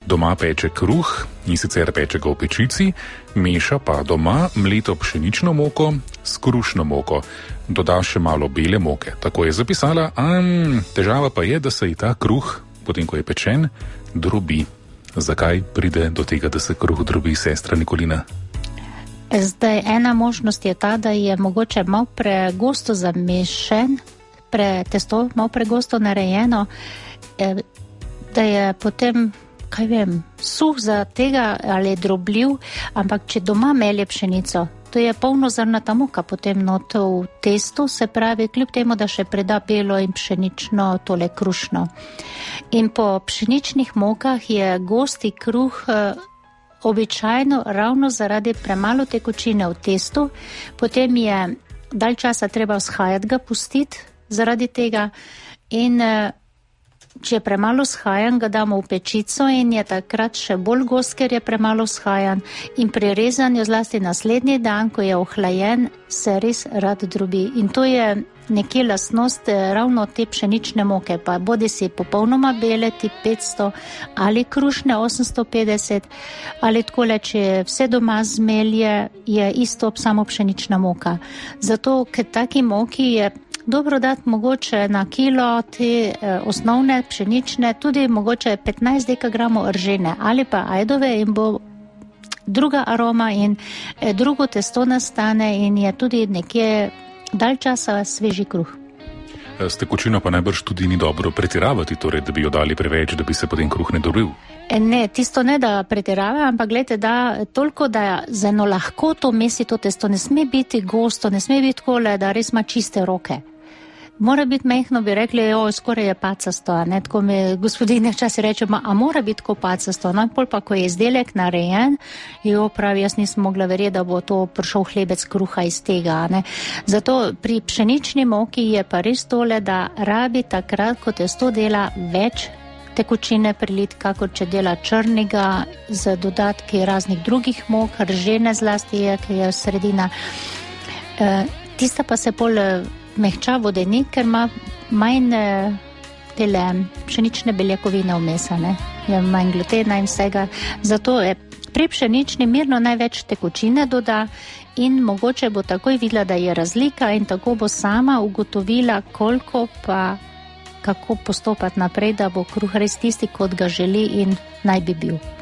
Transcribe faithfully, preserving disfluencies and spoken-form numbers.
Doma peče kruh, in sicer peče ga v pečici, meša pa doma mleto pšenično moko s krušno moko. Doda še malo bele moke. Tako je zapisala, a težava pa je, da se ji ta kruh, potem ko je pečen, drobi. Zakaj pride do tega, da se kruh drobi, sestra Nikolina? Zdaj, ena možnost je ta, da je mogoče malo pregosto zamešen, pre testo malo pregosto narejeno, da je potem, kaj vem, suh za tega ali drobljiv, ampak če doma melje pšenico, to je polnozrnata moka potem not v testu, se pravi, kljub temu, da še preda belo in pšenično, tole krušno. In po pšeničnih mokah je gosti kruh običajno ravno zaradi premalo tekočine v testu, potem je dalj časa treba vzhajati ga pustiti zaradi tega in če je premalo vzhajan, ga damo v pečico in je takrat še bolj gost, ker je premalo vzhajan in pri rezanju zlasti naslednji dan, ko je ohlajen, se res rad drobi. In to je nekje lastnost ravno te pšenične moke, pa bodi si popolnoma bele, tip petsto, ali krušne osemsto petdeset, ali takole, če vse doma zmelje, je isto samo pšenična moka. Zato, ker taki moki je dobro dati mogoče na kilo te eh, osnovne pšenične, tudi mogoče petnajst dekagramov ržene ali pa ajdove in bo druga aroma in eh, drugo testo nastane in je tudi nekje dalj časa sveži kruh. S tekočino pa najbrž tudi ni dobro pretiravati, torej, da bi jo dali preveč, da bi se potem kruh ne drobil. Ne, tisto ne, da pretirava, ampak gledajte, da toliko, da za eno lahko to mesi to testo, ne sme biti gosto, ne sme biti takole, da res ima čiste roke. Mora biti mehno, bi rekli, oj, skoraj je pacasto, ne, tako mi gospodine včasih reče, ma, a mora biti tako pacasto, no, in pol pa, ko je izdelek narejen, jo pravi, jaz nisem mogla verjeti, da bo to prišel hlebec kruha iz tega, ne. Zato pri pšenični moki je pa res tole, da rabi takrat, ko testo dela več tekočine prilit, kakor če dela črnega z dodatki raznih drugih mok, ržene zlasti je, ki je sredina. E, tista pa se pol mehča vodenik, ker ima manj tele pšenične beljakovine vmesane, je manj glutena in vsega. Zato je pri pšenični mirno največ tekočine doda in mogoče bo takoj videla, da je razlika in tako bo sama ugotovila, koliko pa kako postopati naprej, da bo kruh res tisti, kot ga želi in naj bi bil.